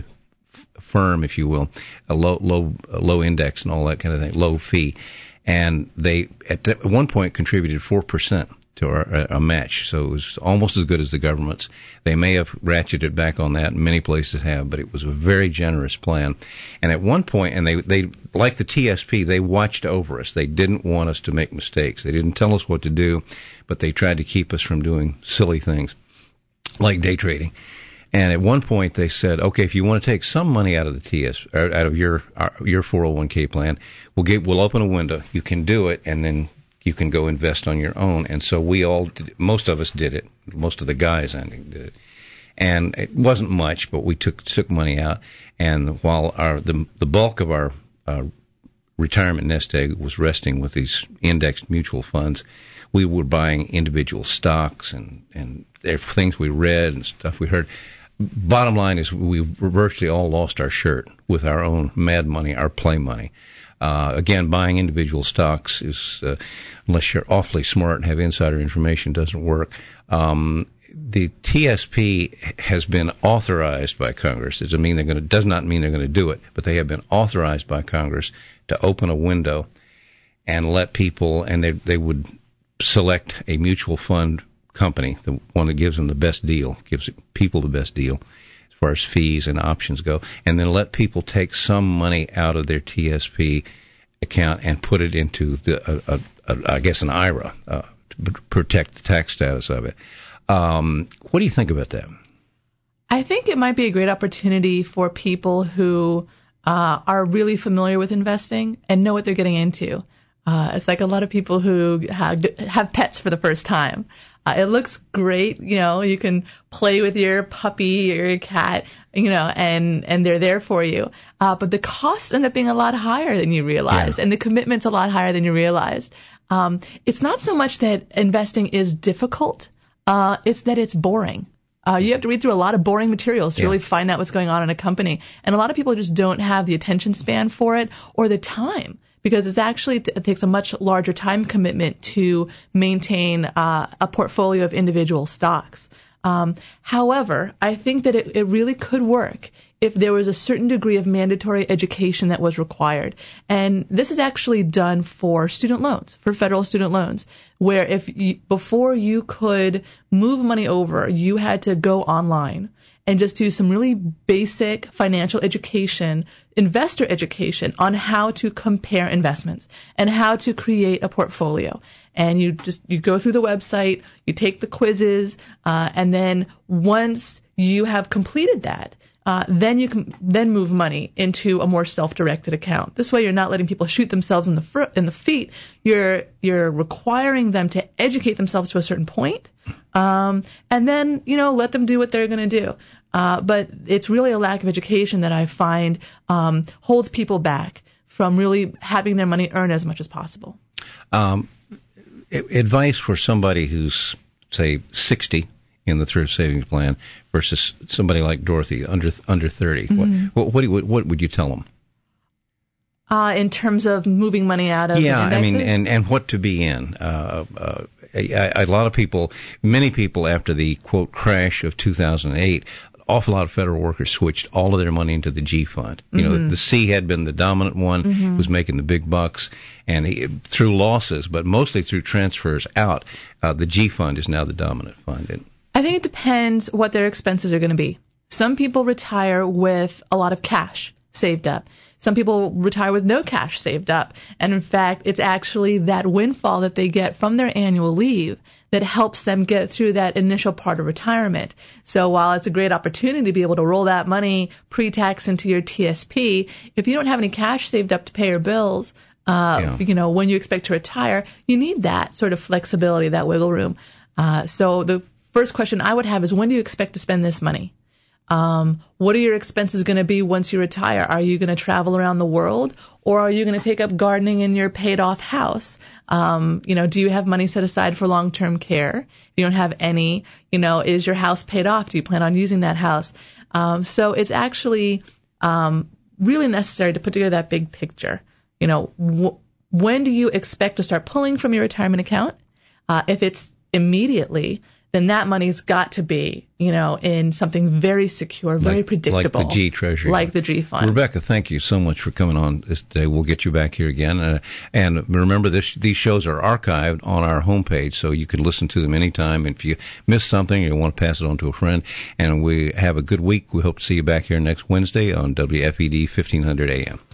firm, if you will, a low low low index and all that kind of thing, low fee, and they at one point contributed four percent to our a match, so it was almost as good as the government's. They may have ratcheted back on that, and many places have, but it was a very generous plan. And at one point, and they they like the T S P, they watched over us. They didn't want us to make mistakes. They didn't tell us what to do, but they tried to keep us from doing silly things like day trading. And at one point they said, okay, if you want to take some money out of the T S, or out of your your four oh one k plan, we'll get we'll open a window. You can do it, and then you can go invest on your own. And so we all, did, most of us did it. Most of the guys, I think, did it. And it wasn't much, but we took took money out. And while our the the bulk of our uh, retirement nest egg was resting with these indexed mutual funds, we were buying individual stocks and and there were things we read and stuff we heard. Bottom line is we virtually all lost our shirt with our own mad money, our play money. Uh, again, buying individual stocks is, uh, unless you're awfully smart and have insider information, doesn't work. Um, the T S P has been authorized by Congress. It doesn't mean they're going to, does not mean they're going to do it, but they have been authorized by Congress to open a window and let people, and they they would select a mutual fund company, the one that gives them the best deal, gives people the best deal as far as fees and options go, and then let people take some money out of their T S P account and put it into the, uh, uh, I guess, an I R A uh, to protect the tax status of it. Um, what do you think about that? I think it might be a great opportunity for people who uh, are really familiar with investing and know what they're getting into. Uh, it's like a lot of people who have, have pets for the first time. Uh, it looks great, you know, you can play with your puppy or your cat, you know, and, and they're there for you. Uh, but the costs end up being a lot higher than you realized, yeah. and the commitment's a lot higher than you realized. Um, it's not so much that investing is difficult, uh, it's that it's boring. Uh, you have to read through a lot of boring materials to yeah. really find out what's going on in a company. And a lot of people just don't have the attention span for it or the time. Because it's actually, it takes a much larger time commitment to maintain uh, a portfolio of individual stocks. Um, however, I think that it, it really could work if there was a certain degree of mandatory education that was required. And this is actually done for student loans, for federal student loans, where if you, before you could move money over, you had to go online and just do some really basic financial education, investor education on how to compare investments and how to create a portfolio. And you just, you go through the website, you take the quizzes, uh, and then once you have completed that, Uh, then you can then move money into a more self-directed account. This way, you're not letting people shoot themselves in the fr- in the feet. You're you're requiring them to educate themselves to a certain point, um, and then you know let them do what they're going to do. Uh, but it's really a lack of education that I find um, holds people back from really having their money earn as much as possible. Um, advice for somebody who's say sixty. In the thrift savings plan versus somebody like Dorothy under under thirty. Mm-hmm. What what, what what would you tell them? Uh, in terms of moving money out of yeah, indexes? I mean, and, and what to be in. Uh, uh, a, a lot of people, many people, after the quote crash of two thousand eight. An awful lot of federal workers switched all of their money into the G fund. You mm-hmm. know, the C had been the dominant one, mm-hmm. was making the big bucks, and he, through losses, but mostly through transfers out, uh, the G fund is now the dominant fund. And, I think it depends what their expenses are going to be. Some people retire with a lot of cash saved up. Some people retire with no cash saved up. And in fact, it's actually that windfall that they get from their annual leave that helps them get through that initial part of retirement. So while it's a great opportunity to be able to roll that money pre-tax into your T S P, if you don't have any cash saved up to pay your bills, uh, yeah. you know, when you expect to retire, you need that sort of flexibility, that wiggle room. Uh, so the first question I would have is, when do you expect to spend this money? Um, what are your expenses going to be once you retire? Are you going to travel around the world, or are you going to take up gardening in your paid off house? Um, you know, do you have money set aside for long-term care? If you don't have any, you know, is your house paid off? Do you plan on using that house? Um, so it's actually, um, really necessary to put together that big picture. You know, wh- when do you expect to start pulling from your retirement account? Uh, if it's immediately, then that money's got to be, you know, in something very secure, very like, predictable. Like the G Treasury. Like the G Fund. Rebecca, thank you so much for coming on this day. We'll get you back here again. Uh, and remember, this, these shows are archived on our homepage, so you can listen to them anytime. And if you miss something, you want to pass it on to a friend. And we have a good week. We hope to see you back here next Wednesday on W F E D fifteen hundred A M.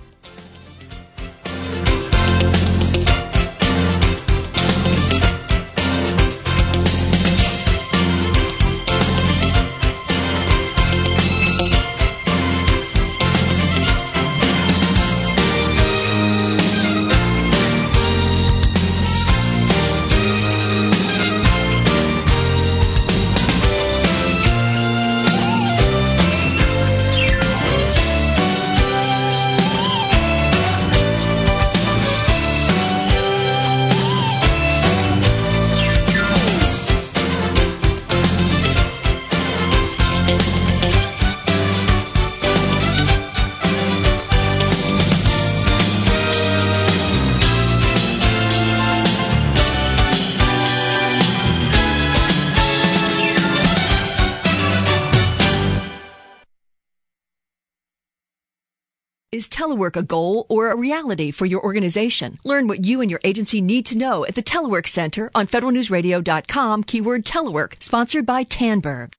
Is telework a goal or a reality for your organization? Learn what you and your agency need to know at the Telework Center on federal news radio dot com, keyword telework, sponsored by Tandberg.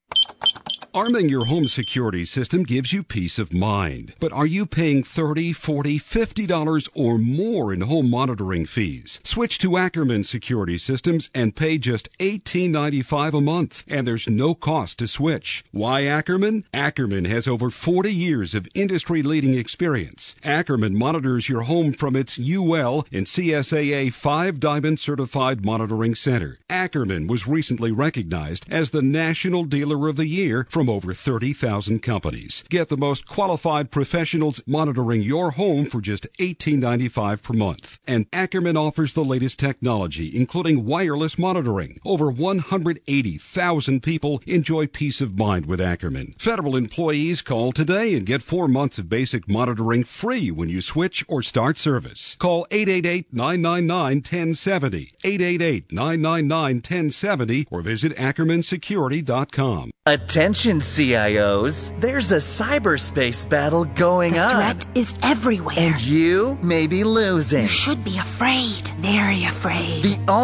Arming your home security system gives you peace of mind. But are you paying thirty dollars, forty dollars, fifty dollars or more in home monitoring fees? Switch to Ackerman Security Systems and pay just eighteen ninety-five a month. And there's no cost to switch. Why Ackerman? Ackerman has over forty years of industry-leading experience. Ackerman monitors your home from its U L and C S A A five Diamond Certified Monitoring Center. Ackerman was recently recognized as the National Dealer of the Year from over thirty thousand companies. Get the most qualified professionals monitoring your home for just eighteen ninety-five per month. And Ackerman offers the latest technology, including wireless monitoring. Over one hundred eighty thousand people enjoy peace of mind with Ackerman. Federal employees call today and get four months of basic monitoring free when you switch or start service. Call eight eight eight, nine nine nine, one oh seven oh, eight eight eight, nine nine nine, one oh seven oh, or visit ackerman security dot com. Attention C I Os, there's a cyberspace battle going the on. The threat is everywhere. And you may be losing. You should be afraid. Very afraid. The